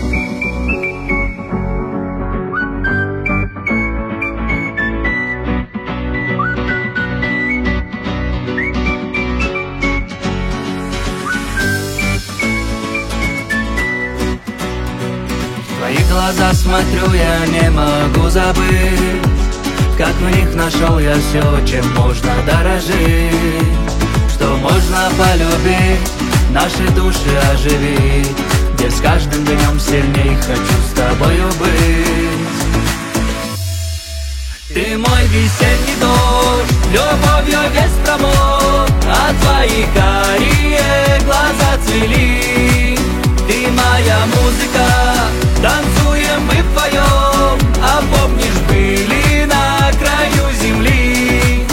Твои глаза смотрю, я не могу забыть, как в них нашел я все, чем можно дорожить, что можно полюбить, наши души оживить, где с каждым днем сильней хочу с тобою быть. Ты мой весенний дождь, любовью весь промок, а твои карие глаза цвели. Ты моя музыка, танцуем мы вдвоем, а помнишь, были на краю земли.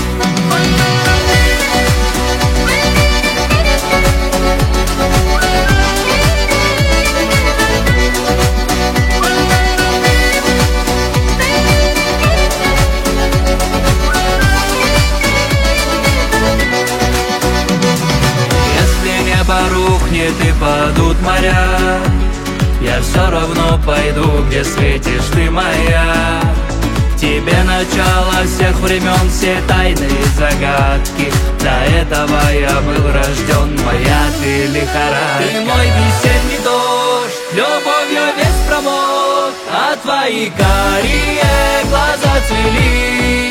Если небо рухнет и падут моря, я все равно пойду, где светишь ты моя. Тебе начало всех времен, все тайны и загадки. До этого я был рожден, моя ты лихорадка. Ты мой весенний дождь, любовью весь промок, а твои карие глаза цвели.